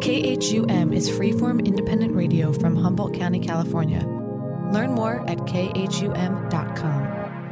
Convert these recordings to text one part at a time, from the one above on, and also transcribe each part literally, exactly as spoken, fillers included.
K H U M is freeform independent radio from Humboldt County, California. Learn more at K H U M dot com.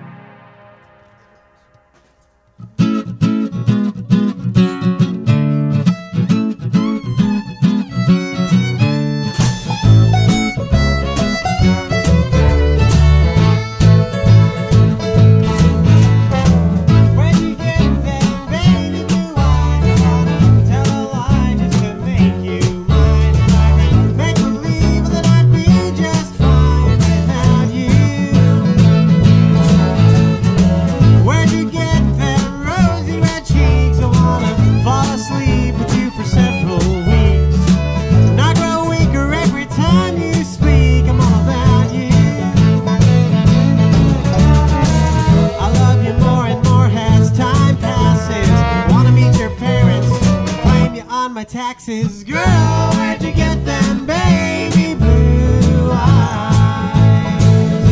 Taxes, girl, where'd you get them baby blue eyes?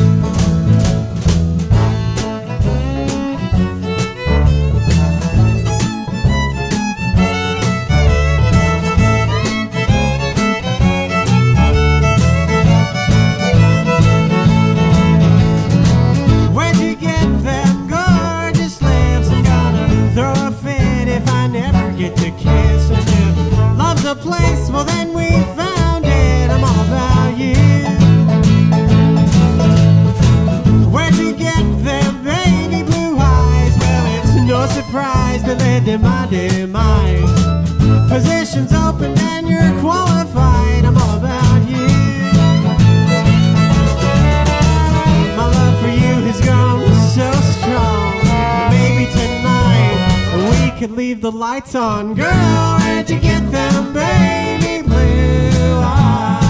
Where'd you get them gorgeous lips? I'm gonna throw a fit if I never get to kiss them. Love's a place, well then we found it. I'm all about you. Where'd you get them baby blue eyes? Well, it's no surprise that led to my demise. Positions open and you're qualified. I'm all about you. My love for you has grown so strong. Maybe tonight we could leave the lights on. Girl, where'd you get them baby blue eyes?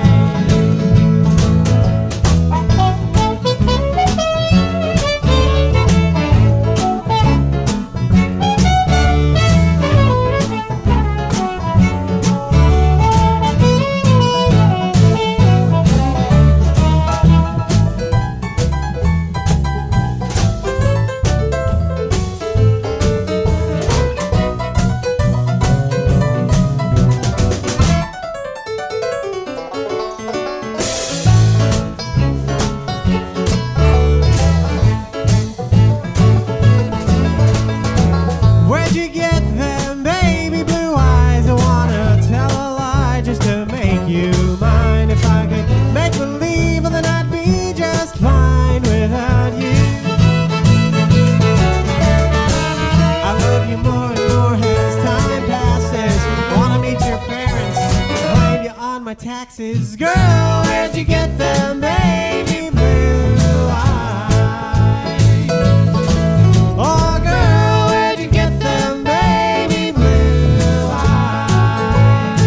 Taxes, girl, where'd you get them baby blue eyes? Oh, girl, where'd you get them baby blue eyes?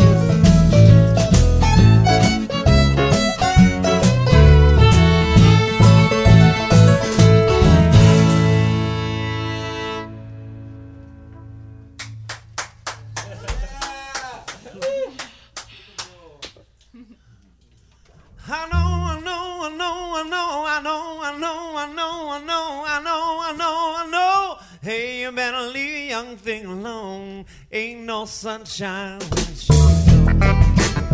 I know, I know, I know, I know, I know, I know, I know, I know, I know, I know, I know. Hey, you better leave a young thing alone. Ain't no sunshine when she goes.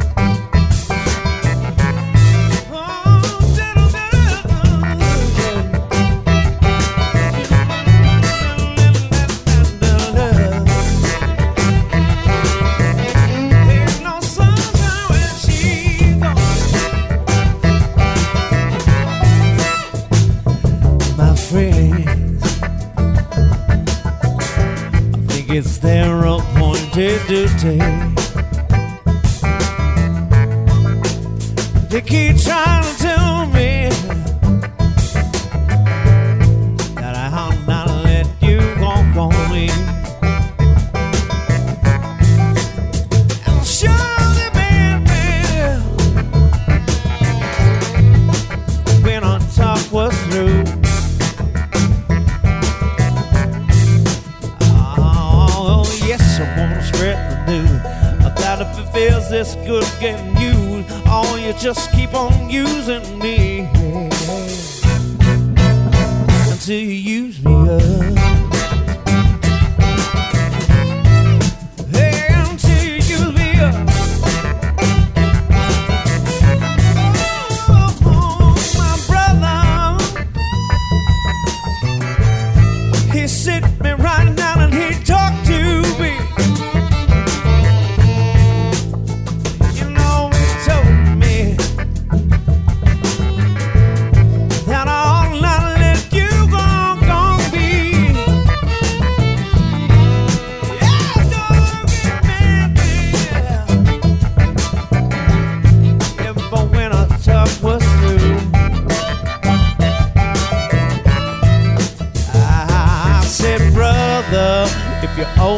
It's their appointed duty. They keep trying to tell me that I'll not let you walk on me. And surely, baby, when our talk was through, I wanna spread the news that if it feels this good getting used, oh, you just keep on using me until you use me up. Hey, until you use me up.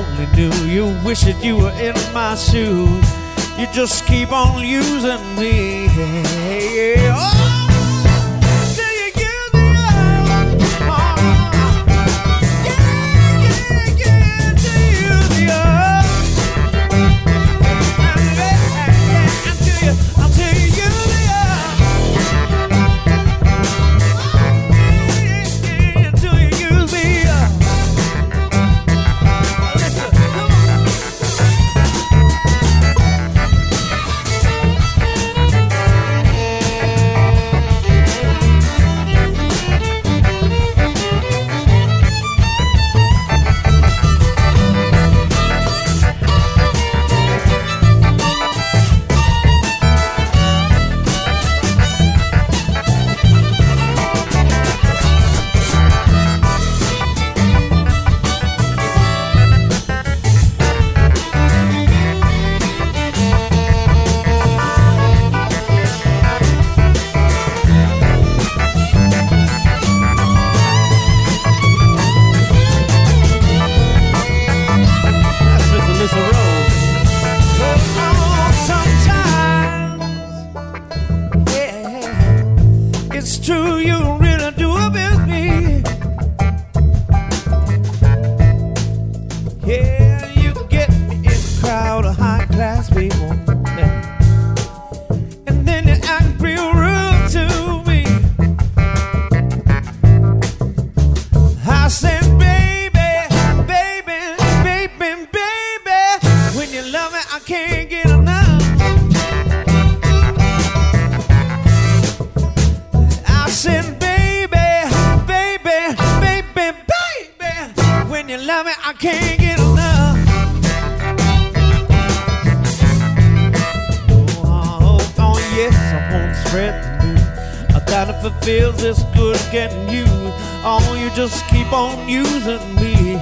only knew you wish that you were in my shoes. You just keep on using me. Oh! Feels this good getting you. Oh, you just keep on using me.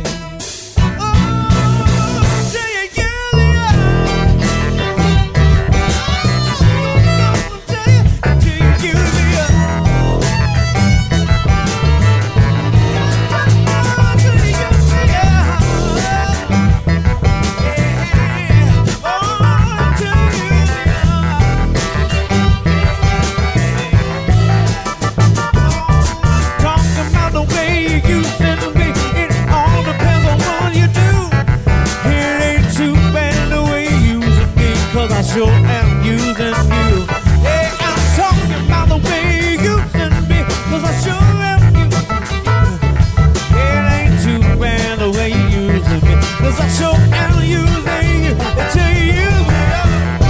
Sure am using you. Hey, I'm talking about the way you using me, 'cause I sure am using you. It ain't too bad the way you using me, 'cause I sure am using you. Until you use me up.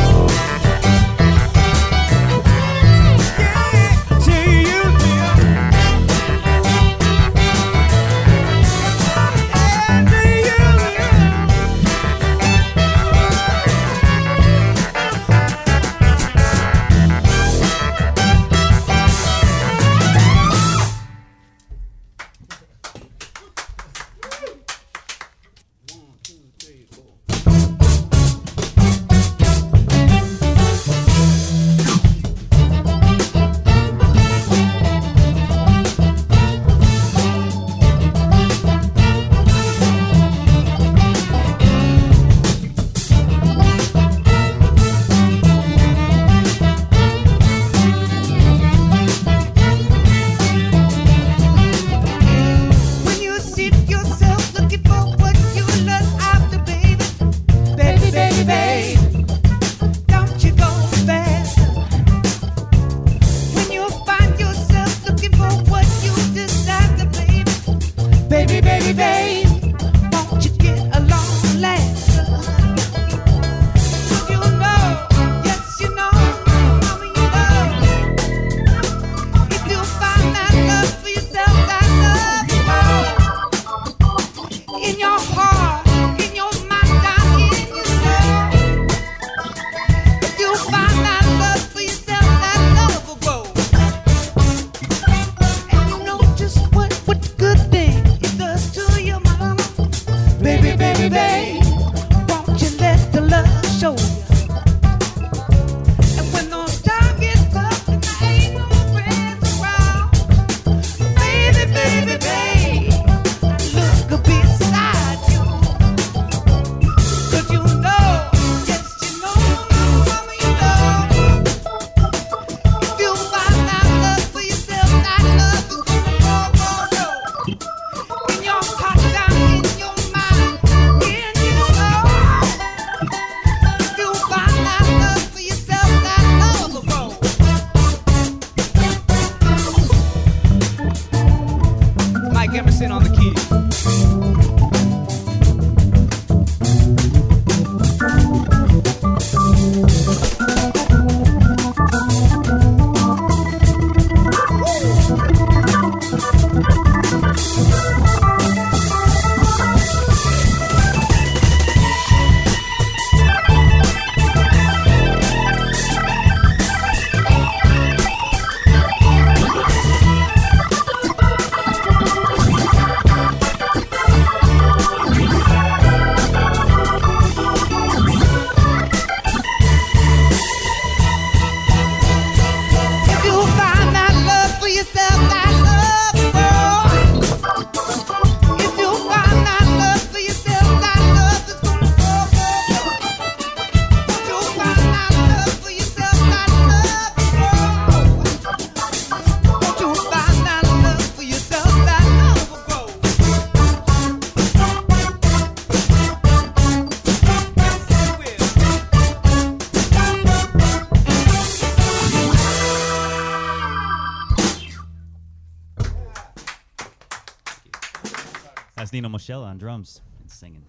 Yeah, until you use me up. Yeah, until you use me up. Dino Moschella on drums and singing.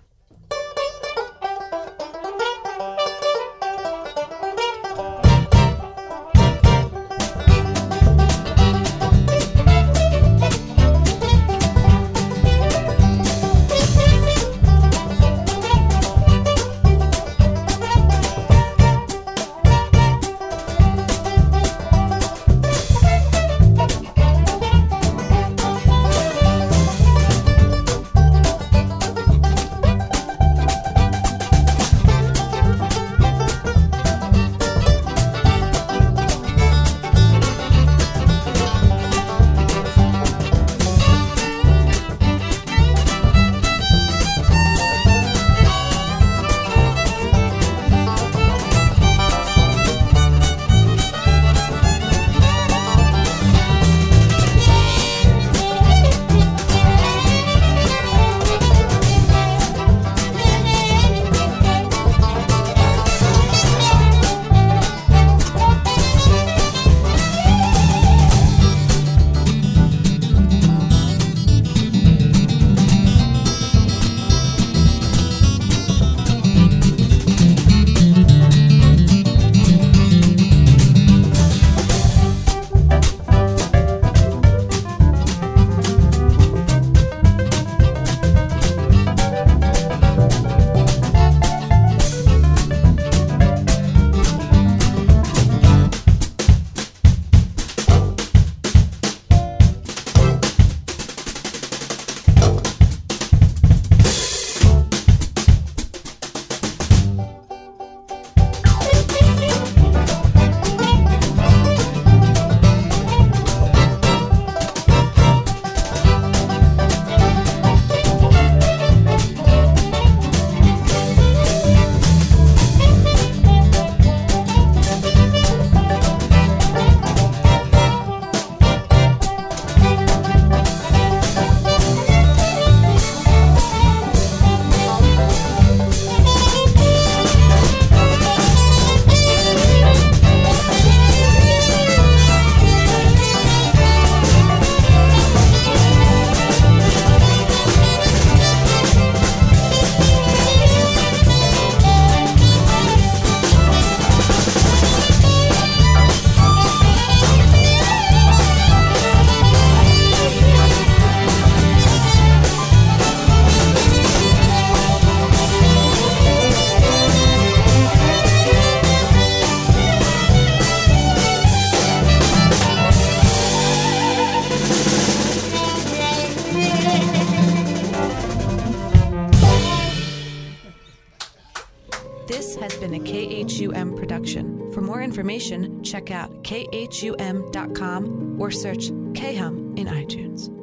This has been a K H U M production. For more information, check out K H U M dot com or search K H U M in iTunes.